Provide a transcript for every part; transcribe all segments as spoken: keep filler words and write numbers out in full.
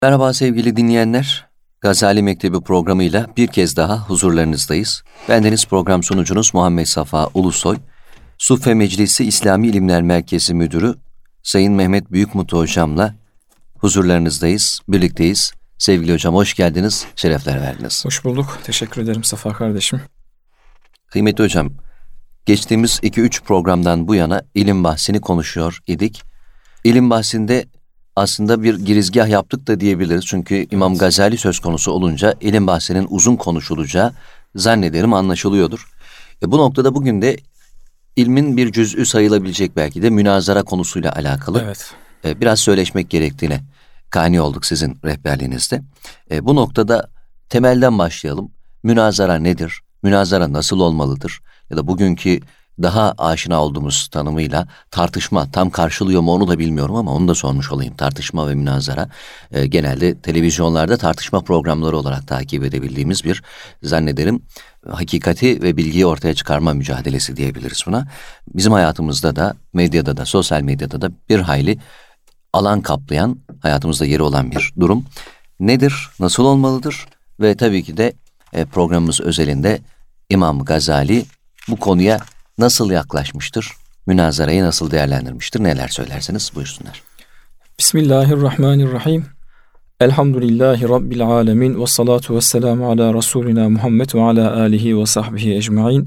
Merhaba sevgili dinleyenler. Gazali Mektebi programıyla bir kez daha huzurlarınızdayız. Bendeniz program sunucunuz Muhammed Safa Ulusoy. Suffe Meclisi İslami İlimler Merkezi Müdürü Sayın Mehmet Büyükmutlu Hocam'la huzurlarınızdayız, birlikteyiz. Sevgili hocam hoş geldiniz, şerefler verdiniz. Hoş bulduk, teşekkür ederim Safa kardeşim. Kıymetli hocam, geçtiğimiz iki üç programdan bu yana ilim bahsini konuşuyor idik. İlim bahsinde aslında bir girizgah yaptık da diyebiliriz. Çünkü İmam Gazali söz konusu olunca ilim bahsinin uzun konuşulacağı zannederim anlaşılıyordur. E bu noktada bugün de ilmin bir cüz'ü sayılabilecek belki de münazara konusuyla alakalı Evet. e, biraz söyleşmek gerektiğine kani olduk sizin rehberliğinizde. E, bu noktada temelden başlayalım. Münazara nedir? Münazara nasıl olmalıdır? Ya da bugünkü daha aşina olduğumuz tanımıyla tartışma tam karşılıyor mu onu da bilmiyorum ama onu da sormuş olayım. Tartışma ve münazara e, genelde televizyonlarda tartışma programları olarak takip edebildiğimiz bir zannederim hakikati ve bilgiyi ortaya çıkarma mücadelesi diyebiliriz buna. Bizim hayatımızda da medyada da sosyal medyada da bir hayli alan kaplayan, hayatımızda yeri olan bir durum. Nedir? Nasıl olmalıdır? Ve tabii ki de e, programımız özelinde İmam Gazali bu konuya nasıl yaklaşmıştır? Münazarayı nasıl değerlendirmiştir? Neler söylersiniz? Buyursunlar. Bismillahirrahmanirrahim. Elhamdülillahi Rabbil alemin. Ve salatu ve selamu ala Resulina Muhammed ve ala alihi ve sahbihi ecma'in.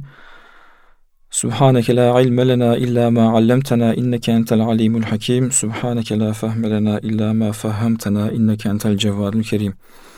Subhaneke la ilme lena illa ma allamtena inneke entel alimul hakim. Subhaneke la fehme lena illa ma fehhamtena inneke entel cevvadul kerim.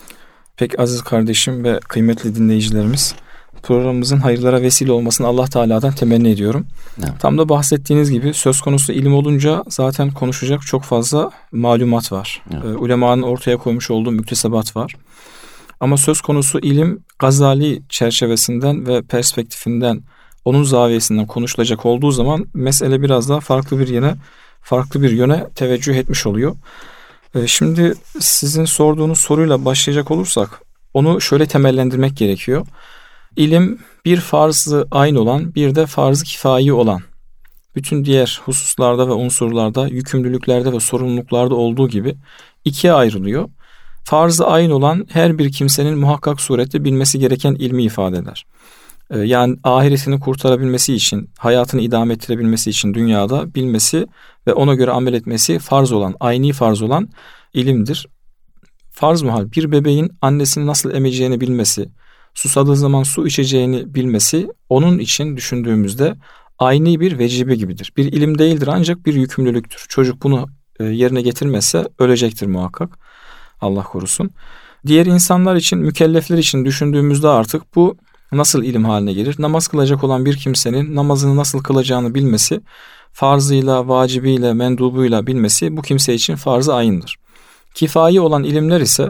Pek aziz kardeşim ve kıymetli dinleyicilerimiz, programımızın hayırlara vesile olmasını Allah Teala'dan temenni ediyorum. Evet. Tam da bahsettiğiniz gibi söz konusu ilim olunca zaten konuşacak çok fazla malumat var. Evet. Ee, ulemanın ortaya koymuş olduğu müktesebat var. Ama söz konusu ilim Gazali çerçevesinden ve perspektifinden, onun zaviyesinden konuşulacak olduğu zaman mesele biraz daha farklı bir yöne, farklı bir yöne teveccüh etmiş oluyor. Ee, şimdi sizin sorduğunuz soruyla başlayacak olursak onu şöyle temellendirmek gerekiyor. İlim bir farz-ı ayn olan, bir de farz-ı kifayi olan, bütün diğer hususlarda ve unsurlarda, yükümlülüklerde ve sorumluluklarda olduğu gibi ikiye ayrılıyor. Farz-ı ayn olan her bir kimsenin muhakkak surette bilmesi gereken ilmi ifade eder. Yani ahiretini kurtarabilmesi için, hayatını idame ettirebilmesi için dünyada bilmesi ve ona göre amel etmesi farz olan, ayni farz olan ilimdir. Farz muhal bir bebeğin annesini nasıl emeceğini bilmesi, susadığı zaman su içeceğini bilmesi onun için düşündüğümüzde ayni bir vecibe gibidir. Bir ilim değildir ancak bir yükümlülüktür. Çocuk bunu yerine getirmezse ölecektir muhakkak. Allah korusun. Diğer insanlar için, mükellefler için düşündüğümüzde artık bu nasıl ilim haline gelir? Namaz kılacak olan bir kimsenin namazını nasıl kılacağını bilmesi, farzıyla, vacibiyle, mendubuyla bilmesi bu kimse için farz-ı ayındır. Kifayi olan ilimler ise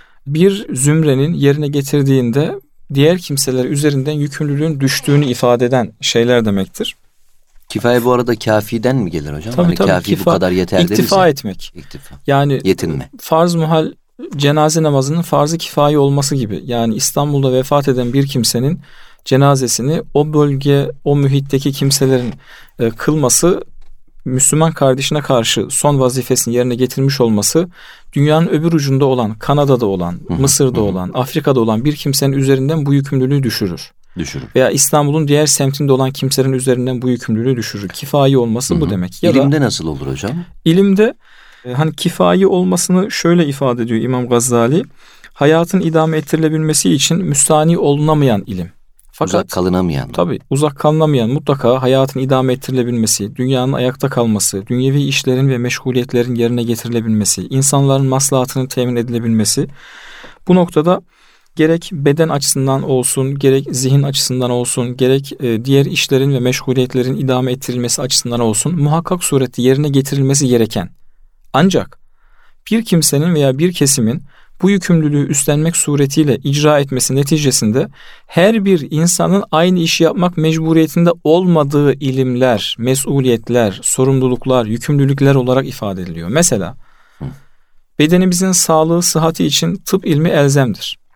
bir zümrenin yerine getirdiğinde diğer kimseler üzerinden yükümlülüğün düştüğünü ifade eden şeyler demektir. Kifaye bu arada kafiden mi gelir hocam? Tabii hani tabii. Kafi Kifa, bu kadar yeter deriz İktifa ya. etmek. İktifa. Yani yetinme. Farz muhal cenaze namazının farz-ı kifayi olması gibi. Yani İstanbul'da vefat eden bir kimsenin cenazesini o bölge, o mühitteki kimselerin e, kılması, Müslüman kardeşine karşı son vazifesini yerine getirmiş olması, dünyanın öbür ucunda olan, Kanada'da olan, hı hı, Mısır'da hı. olan, Afrika'da olan bir kimsenin üzerinden bu yükümlülüğü düşürür. Düşürür. Veya İstanbul'un diğer semtinde olan kimselerin üzerinden bu yükümlülüğü düşürür. Kifayi olması hı hı. bu demek. Ya İlimde da, nasıl olur hocam? İlimde e, hani kifayi olmasını şöyle ifade ediyor İmam Gazali. Hayatın idame ettirilebilmesi için müstani olunamayan ilim. Fakat, uzak kalınamayan. Tabii uzak kalınamayan, mutlaka hayatın idame ettirilebilmesi, dünyanın ayakta kalması, dünyevi işlerin ve meşguliyetlerin yerine getirilebilmesi, insanların maslahatının temin edilebilmesi. Bu noktada gerek beden açısından olsun, gerek zihin açısından olsun, gerek e, diğer işlerin ve meşguliyetlerin idame ettirilmesi açısından olsun muhakkak surette yerine getirilmesi gereken. Ancak bir kimsenin veya bir kesimin bu yükümlülüğü üstlenmek suretiyle icra etmesi neticesinde her bir insanın aynı işi yapmak mecburiyetinde olmadığı ilimler, mesuliyetler, sorumluluklar, yükümlülükler olarak ifade ediliyor. Mesela bedenimizin sağlığı, sıhhati için tıp ilmi elzemdir.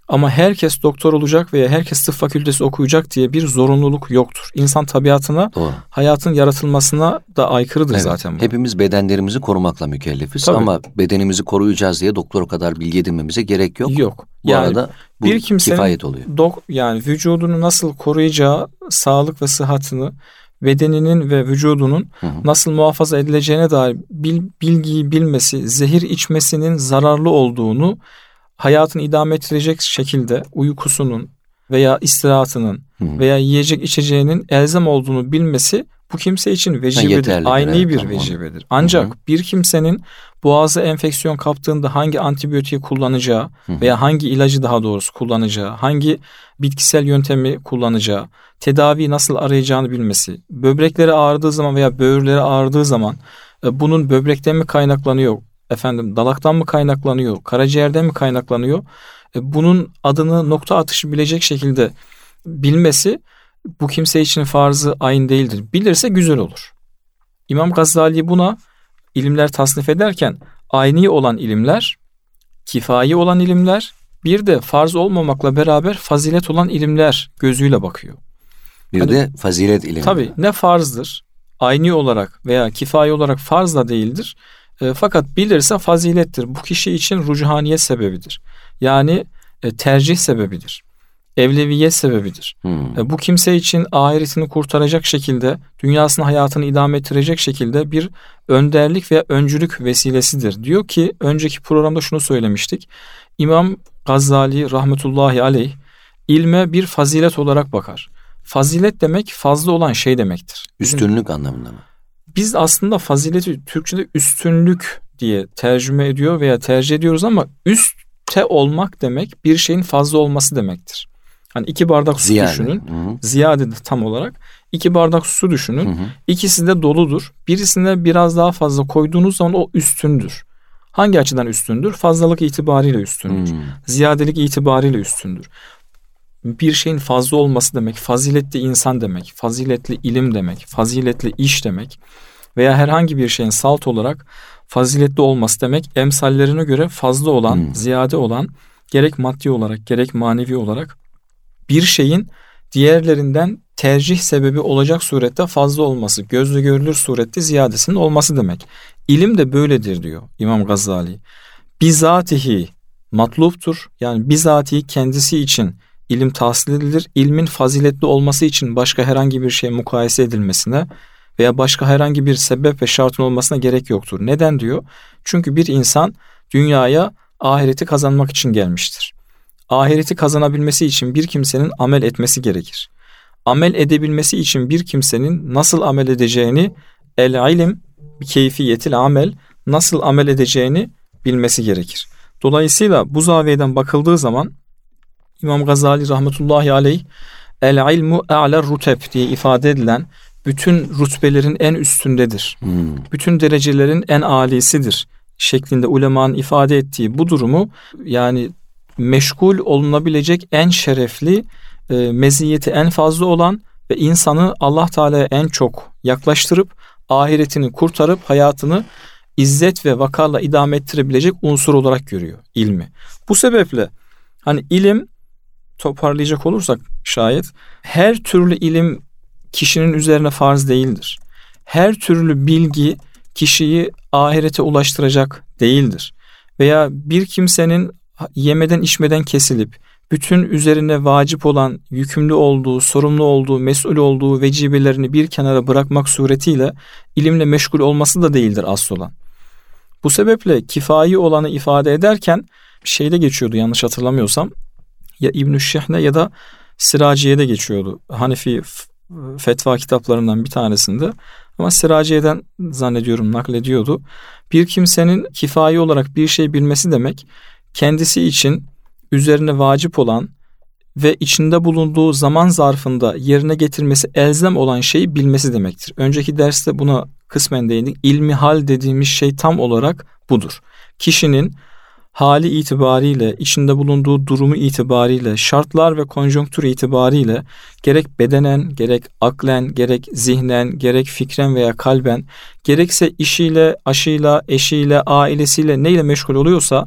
Ama herkes doktor olacak veya herkes tıp fakültesi okuyacak diye bir zorunluluk yoktur. İnsan tabiatına, Doğru. hayatın yaratılmasına da aykırıdır evet, zaten bu. Hepimiz bedenlerimizi korumakla mükellefiz. Tabii. Ama bedenimizi koruyacağız diye doktor o kadar bilgi edinmemize gerek yok. Yok. Bu yani arada bu bir kimsenin kifayet oluyor. Dok, yani vücudunu nasıl koruyacağı, sağlık ve sıhhatini, bedeninin ve vücudunun hı hı. nasıl muhafaza edileceğine dair bil, bilgiyi bilmesi, zehir içmesinin zararlı olduğunu, hayatını idame ettirecek şekilde uykusunun veya istirahatının hı hı. veya yiyecek içeceğinin elzem olduğunu bilmesi bu kimse için vecibedir. Aynı evet, bir tamam. vecibedir. Ancak hı hı. bir kimsenin boğazı enfeksiyon kaptığında hangi antibiyotiği kullanacağı hı hı. veya hangi ilacı daha doğrusu kullanacağı, hangi bitkisel yöntemi kullanacağı, tedaviyi nasıl arayacağını bilmesi, böbrekleri ağrıdığı zaman veya böğürleri ağrıdığı zaman bunun böbrekten mi kaynaklanıyor, efendim dalaktan mı kaynaklanıyor, karaciğerden mi kaynaklanıyor, bunun adını nokta atışı bilecek şekilde bilmesi bu kimse için farz-ı ayn değildir. Bilirse güzel olur. İmam Gazali buna ilimler tasnif ederken ayni olan ilimler, kifayi olan ilimler, bir de farz olmamakla beraber fazilet olan ilimler gözüyle bakıyor. Bir hani, de fazilet ilimleri. Tabii ne farzdır, ayni olarak veya kifayi olarak farz da değildir. E, fakat bilirse fazilettir. Bu kişi için rucuhaniyet sebebidir. Yani e, tercih sebebidir. Evleviyet sebebidir. Hmm. E, bu kimse için ahiretini kurtaracak şekilde, dünyasını hayatını idame ettirecek şekilde bir önderlik ve öncülük vesilesidir. Diyor ki önceki programda şunu söylemiştik. İmam Gazali rahmetullahi aleyh ilme bir fazilet olarak bakar. Fazilet demek fazla olan şey demektir. Üstünlük Bizim, anlamında mı? Biz aslında fazileti Türkçe'de üstünlük diye tercüme ediyor veya tercih ediyoruz ama üstte olmak demek bir şeyin fazla olması demektir. Hani iki bardak su Ziyade. düşünün. Hı-hı. Ziyade de tam olarak. İki bardak su düşünün. Hı-hı. İkisi de doludur. Birisine biraz daha fazla koyduğunuz zaman o üstündür. Hangi açıdan üstündür? Fazlalık itibariyle üstündür. Hı-hı. Ziyadelik itibariyle üstündür. Bir şeyin fazla olması demek, faziletli insan demek, faziletli ilim demek, faziletli iş demek veya herhangi bir şeyin salt olarak faziletli olması demek, emsallerine göre fazla olan, hmm. ziyade olan, gerek maddi olarak gerek manevi olarak bir şeyin diğerlerinden tercih sebebi olacak surette fazla olması, gözle görülür surette ziyadesinin olması demek. İlim de böyledir diyor İmam Gazali. Bizatihi matluptur, yani bizatihi kendisi için İlim tahsil edilir. İlmin faziletli olması için başka herhangi bir şey mukayese edilmesine veya başka herhangi bir sebep ve şartın olmasına gerek yoktur. Neden diyor? Çünkü bir insan dünyaya ahireti kazanmak için gelmiştir. Ahireti kazanabilmesi için bir kimsenin amel etmesi gerekir. Amel edebilmesi için bir kimsenin nasıl amel edeceğini, el ilim bi keyfiyetil amel, nasıl amel edeceğini bilmesi gerekir. Dolayısıyla bu zaviyeden bakıldığı zaman İmam Gazali rahmetullahi aleyh el ilmu a'ler ruteb diye ifade edilen bütün rütbelerin en üstündedir. Hmm. Bütün derecelerin en âlisidir şeklinde ulemanın ifade ettiği bu durumu, yani meşgul olunabilecek en şerefli, e, meziyeti en fazla olan ve insanı Allah Teala'ya en çok yaklaştırıp ahiretini kurtarıp hayatını izzet ve vakarla idame ettirebilecek unsur olarak görüyor ilmi. Bu sebeple hani ilim, toparlayacak olursak şayet, her türlü ilim kişinin üzerine farz değildir. Her türlü bilgi kişiyi ahirete ulaştıracak değildir. Veya bir kimsenin yemeden içmeden kesilip bütün üzerine vacip olan, yükümlü olduğu, sorumlu olduğu, mesul olduğu vecibelerini bir kenara bırakmak suretiyle ilimle meşgul olması da değildir asıl olan. Bu sebeple kifayi olanı ifade ederken şeyde geçiyordu yanlış hatırlamıyorsam, ya İbn-i Şihne ya da Siraciye'de geçiyordu. Hanefi fetva kitaplarından bir tanesinde, ama Siraciye'den zannediyorum naklediyordu. Bir kimsenin kifayi olarak bir şey bilmesi demek, kendisi için üzerine vacip olan ve içinde bulunduğu zaman zarfında yerine getirmesi elzem olan şeyi bilmesi demektir. Önceki derste buna kısmen değindik. İlmi hal dediğimiz şey tam olarak budur. Kişinin hali itibariyle, içinde bulunduğu durumu itibariyle, şartlar ve konjonktür itibariyle gerek bedenen, gerek aklen, gerek zihnen, gerek fikren veya kalben, gerekse işiyle, aşıyla, eşiyle, ailesiyle neyle meşgul oluyorsa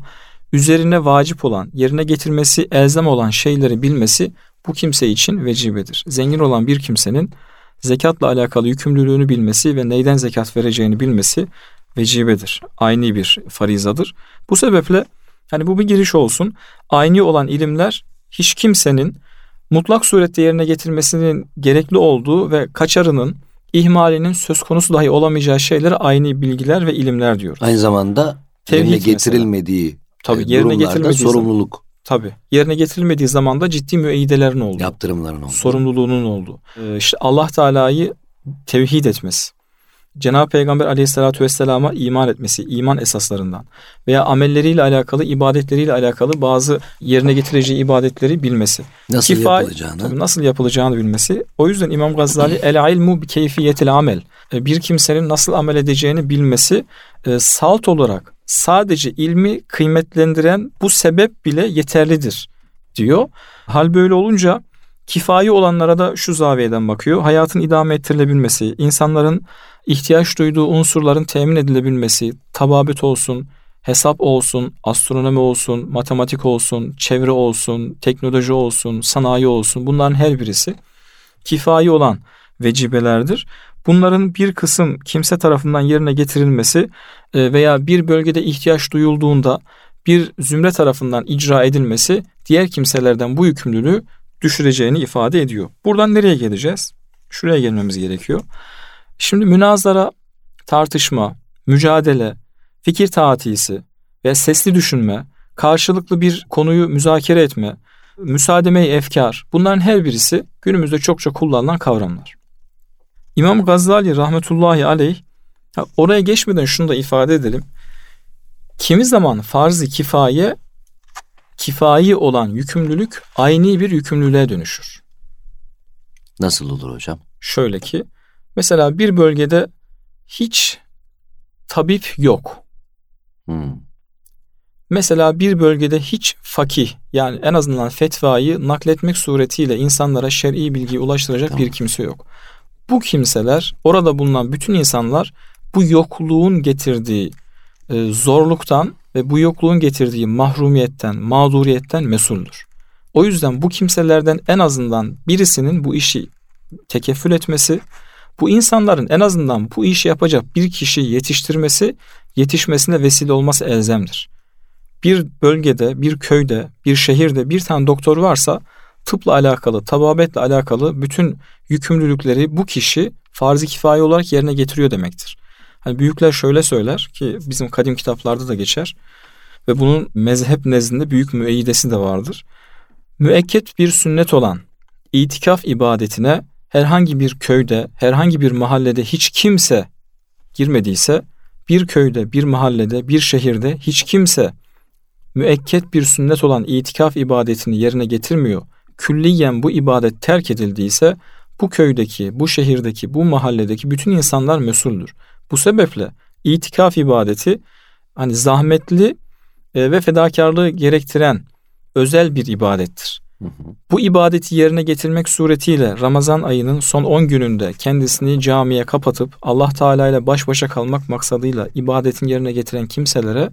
üzerine vacip olan, yerine getirmesi elzem olan şeyleri bilmesi bu kimse için vecibedir. Zengin olan bir kimsenin zekatla alakalı yükümlülüğünü bilmesi ve neyden zekat vereceğini bilmesi vecibedir. Ayni bir farizadır. Bu sebeple hani bu bir giriş olsun. Ayni olan ilimler hiç kimsenin mutlak surette yerine getirmesinin gerekli olduğu ve kaçarının, ihmalinin söz konusu dahi olamayacağı şeylere ayni bilgiler ve ilimler diyoruz. Aynı zamanda Tevhid yerine getirilmediği tabii, e, yerine durumlarda getirilmediği sorumluluk. Zaman, tabii yerine getirilmediği zaman da ciddi müeyyidelerin olduğu, yaptırımların olduğu, sorumluluğunun olduğu. Ee, işte Allah Teala'yı tevhid etmesi, Cenab-ı Peygamber Aleyhisselatü Vesselam'a iman etmesi, iman esaslarından veya amelleriyle alakalı, ibadetleriyle alakalı bazı yerine getireceği ibadetleri bilmesi. Nasıl Kifay, yapılacağını. Tabii nasıl yapılacağını bilmesi. O yüzden İmam Gazali el ilmu bi keyfiyetil amel. Bir kimsenin nasıl amel edeceğini bilmesi e, salt olarak sadece ilmi kıymetlendiren bu sebep bile yeterlidir diyor. Hal böyle olunca kifayi olanlara da şu zaviyeden bakıyor. Hayatın idame ettirilebilmesi, insanların ihtiyaç duyduğu unsurların temin edilebilmesi, tababet olsun, hesap olsun, astronomi olsun, matematik olsun, çevre olsun, teknoloji olsun, sanayi olsun, bunların her birisi kifayi olan vecibelerdir. Bunların bir kısım kimse tarafından yerine getirilmesi veya bir bölgede ihtiyaç duyulduğunda bir zümre tarafından icra edilmesi diğer kimselerden bu yükümlülüğü düşüreceğini ifade ediyor. Buradan nereye geleceğiz? Şuraya gelmemiz gerekiyor. Şimdi münazara, tartışma, mücadele, fikir taatisi ve sesli düşünme, karşılıklı bir konuyu müzakere etme, müsaademe-i efkar, bunların her birisi günümüzde çokça kullanılan kavramlar. İmam Gazali rahmetullahi aleyh, oraya geçmeden şunu da ifade edelim. Kimi zaman farz-ı kifaye, kifayi olan yükümlülük ayni bir yükümlülüğe dönüşür. Nasıl olur hocam? Şöyle ki, mesela bir bölgede hiç tabip yok. Hmm. Mesela bir bölgede hiç fakih, yani en azından fetvayı nakletmek suretiyle insanlara şer'i bilgiyi ulaştıracak tamam. bir kimse yok. Bu kimseler, orada bulunan bütün insanlar bu yokluğun getirdiği e, zorluktan ve bu yokluğun getirdiği mahrumiyetten, mağduriyetten mesuldür. O yüzden bu kimselerden en azından birisinin bu işi tekeffül etmesi, bu insanların en azından bu işi yapacak bir kişiyi yetiştirmesi, yetişmesine vesile olması elzemdir. Bir bölgede, bir köyde, bir şehirde bir tane doktor varsa tıpla alakalı, tababetle alakalı bütün yükümlülükleri bu kişi farz-ı kifaye olarak yerine getiriyor demektir. Hani büyükler şöyle söyler ki bizim kadim kitaplarda da geçer ve bunun mezhep nezdinde büyük müeyyidesi de vardır. Müekket bir sünnet olan itikaf ibadetine herhangi bir köyde, herhangi bir mahallede hiç kimse girmediyse, bir köyde, bir mahallede, bir şehirde hiç kimse müekket bir sünnet olan itikaf ibadetini yerine getirmiyor, külliyen bu ibadet terk edildiyse, bu köydeki, bu şehirdeki, bu mahalledeki bütün insanlar mesuldür. Bu sebeple itikaf ibadeti hani zahmetli e, ve fedakarlığı gerektiren özel bir ibadettir. Hı hı. Bu ibadeti yerine getirmek suretiyle Ramazan ayının son on gününde kendisini camiye kapatıp Allah Teala ile baş başa kalmak maksadıyla ibadetin yerine getiren kimselere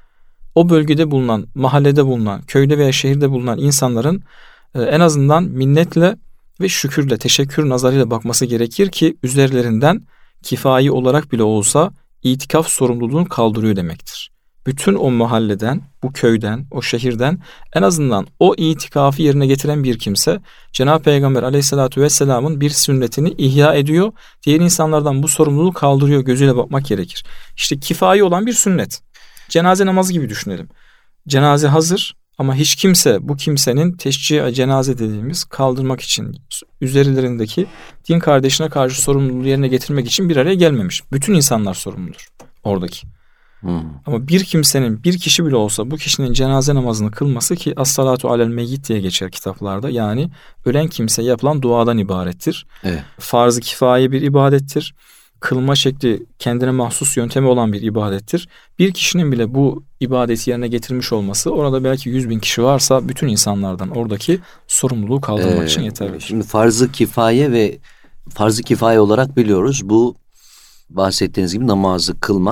o bölgede bulunan, mahallede bulunan, köyde veya şehirde bulunan insanların e, en azından minnetle ve şükürle, teşekkür nazarıyla bakması gerekir ki üzerlerinden kifayi olarak bile olsa itikaf sorumluluğunu kaldırıyor demektir. Bütün o mahalleden, bu köyden, o şehirden en azından o itikafı yerine getiren bir kimse Cenab-ı Peygamber Aleyhisselatü Vesselam'ın bir sünnetini ihya ediyor. Diğer insanlardan bu sorumluluğu kaldırıyor gözüyle bakmak gerekir. İşte kifayi olan bir sünnet. Cenaze namazı gibi düşünelim. Cenaze hazır ama hiç kimse bu kimsenin teşcih cenaze dediğimiz kaldırmak için üzerlerindeki din kardeşine karşı sorumluluğu yerine getirmek için bir araya gelmemiş. Bütün insanlar sorumludur oradaki. Hmm. Ama bir kimsenin, bir kişi bile olsa bu kişinin cenaze namazını kılması ki as-salatu alel meyyit diye geçer kitaplarda. Yani ölen kimseye yapılan duadan ibarettir. Evet. Farz-ı kifaye bir ibadettir. Kılma şekli kendine mahsus yöntemi olan bir ibadettir. Bir kişinin bile bu ibadeti yerine getirmiş olması orada belki yüz bin kişi varsa bütün insanlardan oradaki sorumluluğu kaldırmak ee, için yeterli. Şimdi farz-ı kifaye ve farz-ı kifaye olarak biliyoruz bu bahsettiğiniz gibi namazı kılmak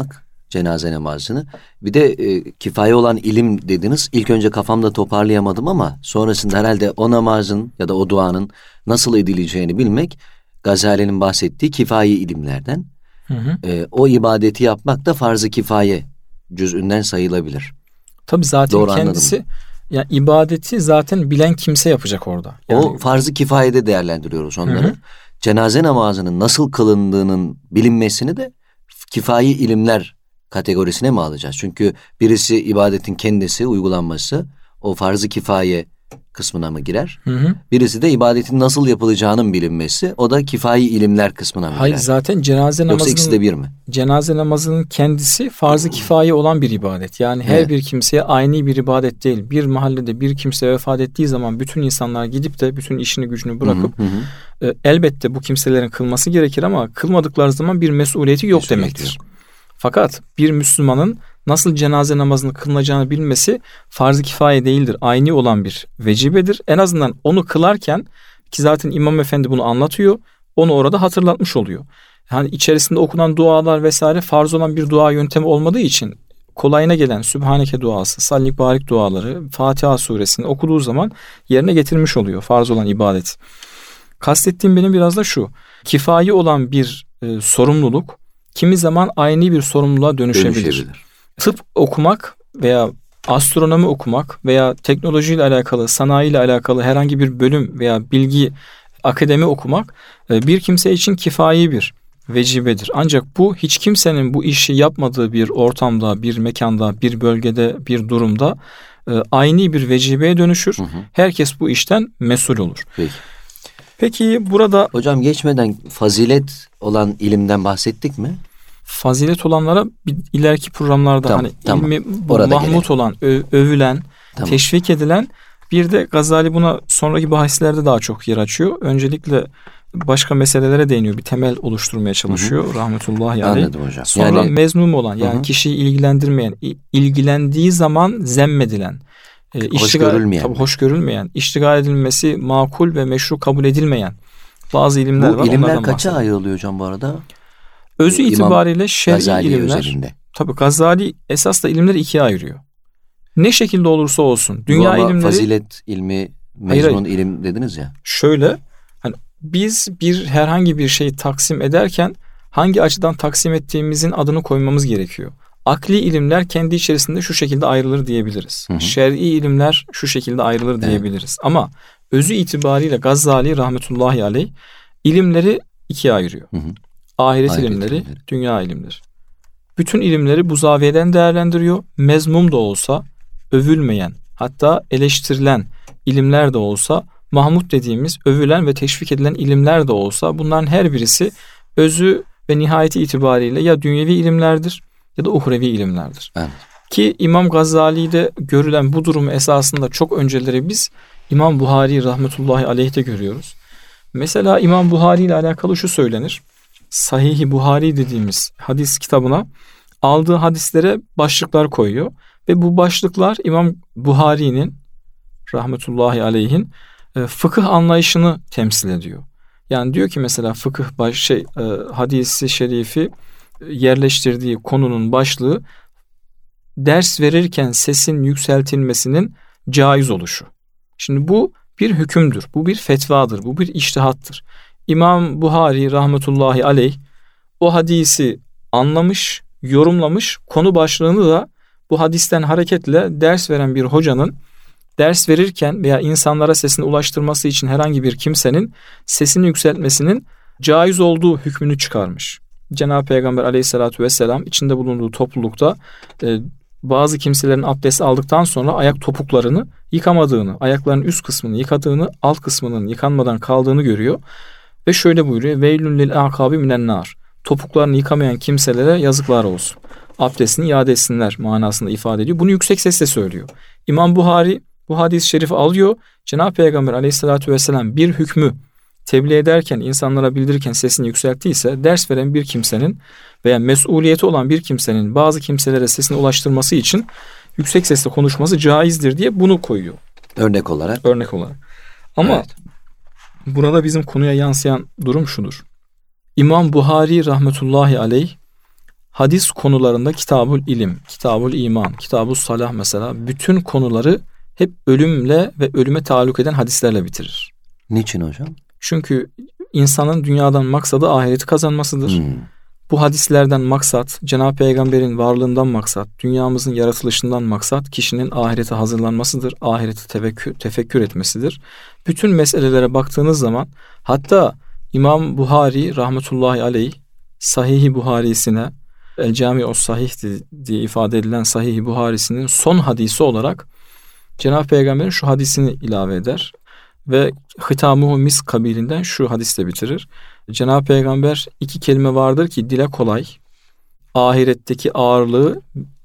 cenaze namazını. Bir de e, kifaye olan ilim dediniz. İlk önce kafamda toparlayamadım ama sonrasında herhalde o namazın ya da o duanın nasıl edileceğini bilmek Gazali'nin bahsettiği kifayi ilimlerden. Hı hı. E, o ibadeti yapmak da farz-ı kifaye cüz'ünden sayılabilir. Tabii zaten Doğru kendisi yani ibadeti zaten bilen kimse yapacak orada. Yani, o farz-ı kifayede değerlendiriyoruz onları. Hı hı. Cenaze namazının nasıl kılındığının bilinmesini de kifayi ilimler kategorisine mi alacağız? Çünkü birisi ibadetin kendisi, uygulanması o farz-ı kifaye kısmına mı girer? Hı hı. Birisi de ibadetin nasıl yapılacağının bilinmesi, o da kifayi ilimler kısmına mı Hayır, girer? zaten cenaze namazının, Yoksa ikisi de bir mi? Cenaze namazının kendisi farz-ı kifaye olan bir ibadet. Yani her Evet. bir kimseye aynı bir ibadet değil. Bir mahallede bir kimse vefat ettiği zaman bütün insanlar gidip de bütün işini gücünü bırakıp Hı hı hı. e, elbette bu kimselerin kılması gerekir ama kılmadıkları zaman bir mesuliyeti yok Mesuliyeti demektir. Fakat bir Müslümanın nasıl cenaze namazını kılınacağını bilmesi farz-ı kifaye değildir. Aynı olan bir vecibedir. En azından onu kılarken, ki zaten İmam Efendi bunu anlatıyor, onu orada hatırlatmış oluyor. Yani içerisinde okunan dualar vesaire farz olan bir dua yöntemi olmadığı için kolayına gelen Sübhaneke duası, Sallik Barik duaları, Fatiha suresini okuduğu zaman yerine getirmiş oluyor farz olan ibadet. Kastettiğim benim biraz da şu: kifayi olan bir e, sorumluluk kimi zaman aynı bir sorumluluğa dönüşebilir. Dönüşebilir. Tıp okumak veya astronomi okumak veya teknolojiyle alakalı, sanayiyle alakalı herhangi bir bölüm veya bilgi, akademi okumak bir kimse için kifayi bir vecibedir. Ancak bu hiç kimsenin bu işi yapmadığı bir ortamda, bir mekanda, bir bölgede, bir durumda aynı bir vecibeye dönüşür. Hı hı. Herkes bu işten mesul olur. Peki. Peki burada... Hocam geçmeden fazilet olan ilimden bahsettik mi? Fazilet olanlara ileriki programlarda tamam, hani tamam. ilmi Orada mahmut gelelim. olan, ö- övülen, tamam. teşvik edilen, bir de Gazali buna sonraki bahislerde daha çok yer açıyor. Öncelikle başka meselelere değiniyor. Bir temel oluşturmaya çalışıyor. Hı hı. Rahmetullahi aleyh. Anladım hocam. Sonra yani, mezmum olan, yani hı hı. kişiyi ilgilendirmeyen, ilgilendiği zaman zemmedilen, e, hoş iştigal, görülmeyen. Tabii hoş görülmeyen, iştigal edilmesi makul ve meşru kabul edilmeyen bazı ilimler bu var. Bu ilimler kaça bahsediyor. ayrılıyor hocam bu arada? Özü İmam itibariyle şer'i Gazali ilimler. Özelinde. Tabii Gazali esas da ilimleri ikiye ayırıyor. Ne şekilde olursa olsun. Dünya ama ilimleri. Fazilet ilmi, mezmun ilim dediniz ya. Şöyle, hani biz bir herhangi bir şeyi taksim ederken hangi açıdan taksim ettiğimizin adını koymamız gerekiyor. Akli ilimler kendi içerisinde şu şekilde ayrılır diyebiliriz. Hı hı. Şer'i ilimler şu şekilde ayrılır diyebiliriz. Evet. Ama özü itibariyle Gazali rahmetullahi aleyh ilimleri ikiye ayırıyor. Hı hı. Ahiret, Ahiret ilimleri, ilimleri, dünya ilimleri. Bütün ilimleri bu zaviyeden değerlendiriyor. Mezmum da olsa, övülmeyen, hatta eleştirilen ilimler de olsa, mahmud dediğimiz övülen ve teşvik edilen ilimler de olsa, bunların her birisi özü ve nihayeti itibariyle ya dünyevi ilimlerdir ya da uhrevi ilimlerdir. Evet. Ki İmam Gazali'de görülen bu durumu esasında çok önceleri biz İmam Buhari rahmetullahi aleyh'te görüyoruz. Mesela İmam Buhari ile alakalı şu söylenir. Sahih-i Buhari dediğimiz hadis kitabına aldığı hadislere başlıklar koyuyor. Ve bu başlıklar İmam Buhari'nin rahmetullahi aleyhin fıkıh anlayışını temsil ediyor. Yani diyor ki mesela fıkıh baş, şey, hadisi şerifi yerleştirdiği konunun başlığı ders verirken sesin yükseltilmesinin caiz oluşu. Şimdi bu bir hükümdür, bu bir fetvadır, bu bir içtihattır. İmam Buhari rahmetullahi aleyh o hadisi anlamış, yorumlamış, konu başlığını da bu hadisten hareketle ders veren bir hocanın ders verirken veya insanlara sesini ulaştırması için herhangi bir kimsenin sesini yükseltmesinin caiz olduğu hükmünü çıkarmış. Cenab-ı Peygamber aleyhissalatü vesselam içinde bulunduğu toplulukta e, bazı kimselerin abdest aldıktan sonra ayak topuklarını yıkamadığını, ayaklarının üst kısmını yıkadığını, alt kısmının yıkanmadan kaldığını görüyor. Ve şöyle buyuruyor: Veylün lil akabi minen nar. Topuklarını yıkamayan kimselere yazıklar olsun. Abdestini iade etsinler manasında ifade ediyor. Bunu yüksek sesle söylüyor. İmam Buhari bu hadis-i şerifi alıyor. Cenab-ı Peygamber aleyhissalatü vesselam bir hükmü tebliğ ederken, insanlara bildirirken sesini yükselttiyse, ders veren bir kimsenin veya mesuliyeti olan bir kimsenin bazı kimselere sesini ulaştırması için yüksek sesle konuşması caizdir diye bunu koyuyor. Örnek olarak. Örnek olarak. Ama evet, burada bizim konuya yansıyan durum şudur. İmam Buhari rahmetullahi aleyh hadis konularında Kitabul İlim, Kitabul İman, Kitabul Salah mesela bütün konuları hep ölümle ve ölüme taalluk eden hadislerle bitirir. Niçin hocam? Çünkü insanın dünyadan maksadı ahireti kazanmasıdır. Hmm. Bu hadislerden maksat, Cenab-ı Peygamber'in varlığından maksat, dünyamızın yaratılışından maksat kişinin ahirete hazırlanmasıdır, ahirete tefekkür, tefekkür etmesidir. Bütün meselelere baktığınız zaman, hatta İmam Buhari rahmetullahi aleyh Sahih-i Buhari'sine, El Cami-o Sahih diye ifade edilen Sahih-i Buhari'sinin son hadisi olarak Cenab-ı Peygamber'in şu hadisini ilave eder ve hitamuhu mis kabilinden şu hadisle bitirir. Cenab-ı Peygamber iki kelime vardır ki dile kolay, ahiretteki ağırlığı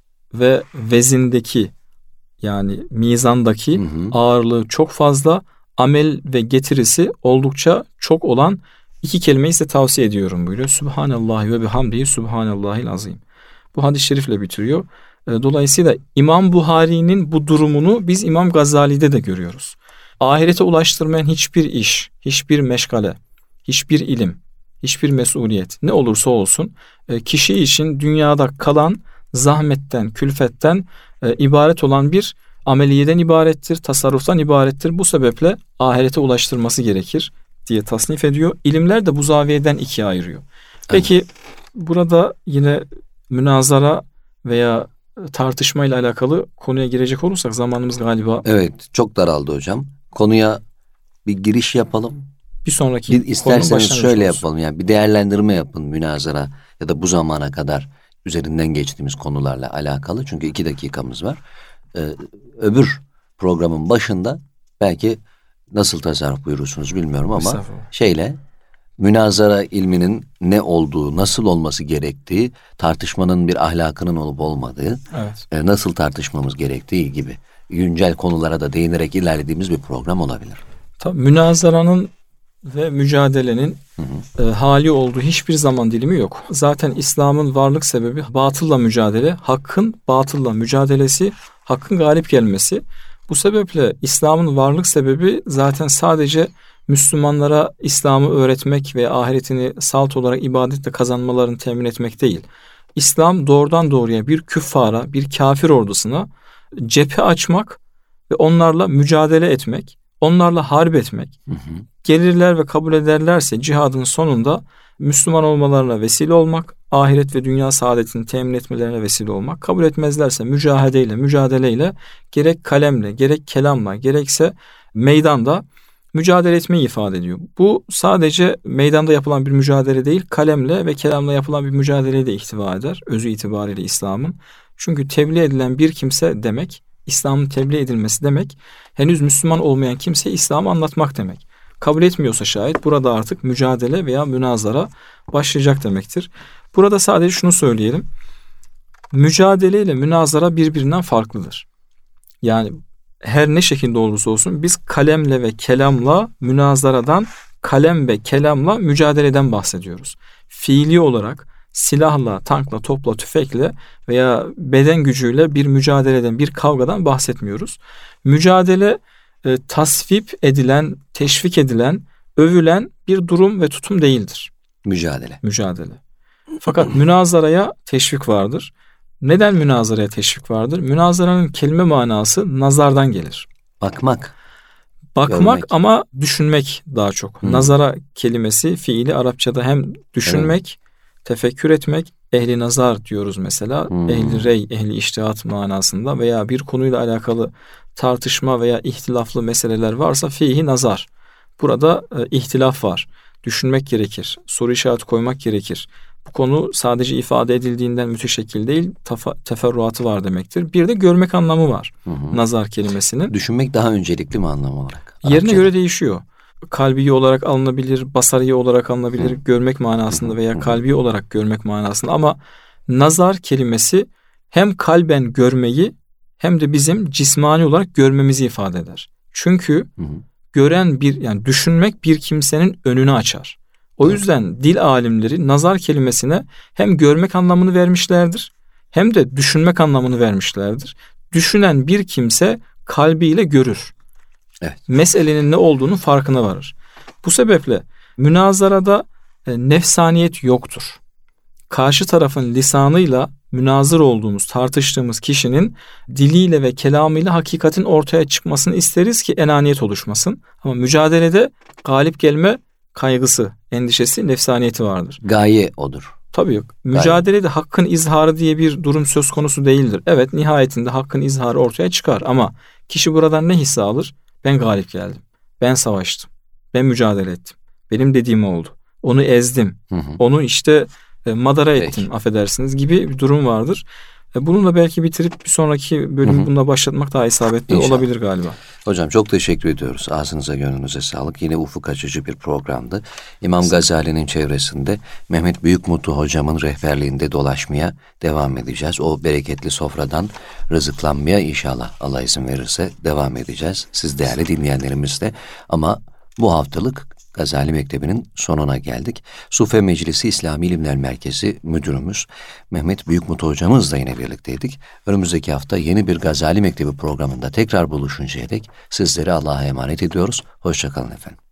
ve vezindeki yani mizandaki hı hı. ağırlığı çok fazla, amel ve getirisi oldukça çok olan iki kelimeyi size tavsiye ediyorum buyuruyor. Subhanallahi ve bihamdihi subhanallahil azim. Bu hadis-i şerifle bitiriyor. Dolayısıyla İmam Buhari'nin bu durumunu biz İmam Gazali'de de görüyoruz. Ahirete ulaştırmayan hiçbir iş, hiçbir meşgale, hiçbir ilim, hiçbir mesuliyet ne olursa olsun kişi için dünyada kalan zahmetten, külfetten e, ibaret olan bir ameliyeden ibarettir, tasarruftan ibarettir. Bu sebeple ahirete ulaştırması gerekir diye tasnif ediyor. İlimler de bu zaviyeden ikiye ayırıyor. Peki evet. Burada yine münazara veya tartışmayla alakalı konuya girecek olursak zamanımız galiba... Evet, çok daraldı hocam. Konuya bir giriş yapalım. Bir sonraki bir isterseniz şöyle olsun. Yapalım. Yani bir değerlendirme yapın münazara ya da bu zamana kadar üzerinden geçtiğimiz konularla alakalı. Çünkü iki dakikamız var. Ee, öbür programın başında belki nasıl tasarruf buyurursunuz bilmiyorum ama şeyle münazara ilminin ne olduğu, nasıl olması gerektiği, tartışmanın bir ahlakının olup olmadığı, evet. e, nasıl tartışmamız gerektiği gibi güncel konulara da değinerek ilerlediğimiz bir program olabilir. Tabii münazaranın ve mücadelenin hı hı. E, hali olduğu hiçbir zaman dilimi yok. Zaten İslam'ın varlık sebebi batılla mücadele, hakkın batılla mücadelesi, hakkın galip gelmesi. Bu sebeple İslam'ın varlık sebebi zaten sadece Müslümanlara İslam'ı öğretmek ve ahiretini salt olarak ibadetle kazanmalarını temin etmek değil. İslam doğrudan doğruya bir küffara, bir kafir ordusuna cephe açmak ve onlarla mücadele etmek, onlarla harp etmek. Hı hı. Gelirler ve kabul ederlerse cihadın sonunda Müslüman olmalarına vesile olmak, ahiret ve dünya saadetini temin etmelerine vesile olmak. Kabul etmezlerse mücahedeyle, mücadeleyle, gerek kalemle, gerek kelamla, gerekse meydanda mücadele etmeyi ifade ediyor. Bu sadece meydanda yapılan bir mücadele değil, kalemle ve kelamla yapılan bir mücadeleyi de ihtiva eder. Özü itibariyle İslam'ın. Çünkü tebliğ edilen bir kimse demek, İslam'ın tebliğ edilmesi demek, henüz Müslüman olmayan kimseye İslam'ı anlatmak demek. Kabul etmiyorsa şayet burada artık mücadele veya münazara başlayacak demektir. Burada sadece şunu söyleyelim. Mücadele ile münazara birbirinden farklıdır. Yani her ne şekilde olursa olsun biz kalemle ve kelamla münazaradan, kalem ve kelamla mücadeleden bahsediyoruz. Fiili olarak silahla, tankla, topla, tüfekle veya beden gücüyle bir mücadeleden, bir kavgadan bahsetmiyoruz. Mücadele e, tasvip edilen, teşvik edilen, övülen bir durum ve tutum değildir. Mücadele. Mücadele. Fakat münazaraya teşvik vardır. Neden münazaraya teşvik vardır? Münazaranın kelime manası nazardan gelir. Bakmak. Bakmak görmek. Ama düşünmek daha çok. Hmm. Nazara kelimesi fiili Arapçada hem düşünmek, evet. tefekkür etmek, ehli nazar diyoruz mesela. Hmm. Ehli rey, ehli iştihat manasında veya bir konuyla alakalı tartışma veya ihtilaflı meseleler varsa fihi nazar. Burada e, ihtilaf var. Düşünmek gerekir. Soru işareti koymak gerekir. Bu konu sadece ifade edildiğinden müteşekkil değil, tefa, teferruatı var demektir. Bir de görmek anlamı var. Hı hı. Nazar kelimesinin. Düşünmek daha öncelikli mi anlam olarak? Yerine Arapçada göre değişiyor. Kalbi olarak alınabilir, basari olarak alınabilir, hı. görmek manasında veya kalbi olarak görmek manasında. Ama nazar kelimesi hem kalben görmeyi hem de bizim cismani olarak görmemizi ifade eder. Çünkü hı hı. gören bir, yani düşünmek bir kimsenin önünü açar. O yüzden dil alimleri nazar kelimesine hem görmek anlamını vermişlerdir hem de düşünmek anlamını vermişlerdir. Düşünen bir kimse kalbiyle görür. Evet. Meselenin ne olduğunu farkına varır. Bu sebeple münazarada e, nefsaniyet yoktur. karşı tarafın lisanıyla münazır olduğumuz, tartıştığımız kişinin diliyle ve kelamıyla hakikatin ortaya çıkmasını isteriz ki enaniyet oluşmasın. Ama mücadelede galip gelme kaygısı, endişesi, nefsaniyeti vardır. Gaye odur. Tabii yok. Mücadelede hakkın izharı diye bir durum söz konusu değildir. Evet, nihayetinde hakkın izharı ortaya çıkar ama kişi buradan ne hisse alır? Ben galip geldim. Ben savaştım. Ben mücadele ettim. Benim dediğim oldu. Onu ezdim. Hı hı. Onu işte e, madara ettim, Peki. affedersiniz gibi bir durum vardır. E, bununla belki bitirip bir sonraki bölümü bununla başlatmak daha isabetli İnşallah. olabilir galiba. Hocam çok teşekkür ediyoruz. Ağzınıza gönlünüze sağlık. Yine ufuk açıcı bir programdı. İmam Gazali'nin çevresinde Mehmet Büyükmutlu hocamın rehberliğinde dolaşmaya devam edeceğiz. O bereketli sofradan rızıklanmaya inşallah Allah izin verirse devam edeceğiz. Siz değerli dinleyenlerimiz de. Ama bu haftalık Gazali Mektebi'nin sonuna geldik. Sufe Meclisi İslami İlimler Merkezi Müdürümüz Mehmet Büyükmutlu hocamızla yine birlikteydik. Önümüzdeki hafta yeni bir Gazali Mektebi programında tekrar buluşuncaya dek sizleri Allah'a emanet ediyoruz. Hoşça kalın efendim.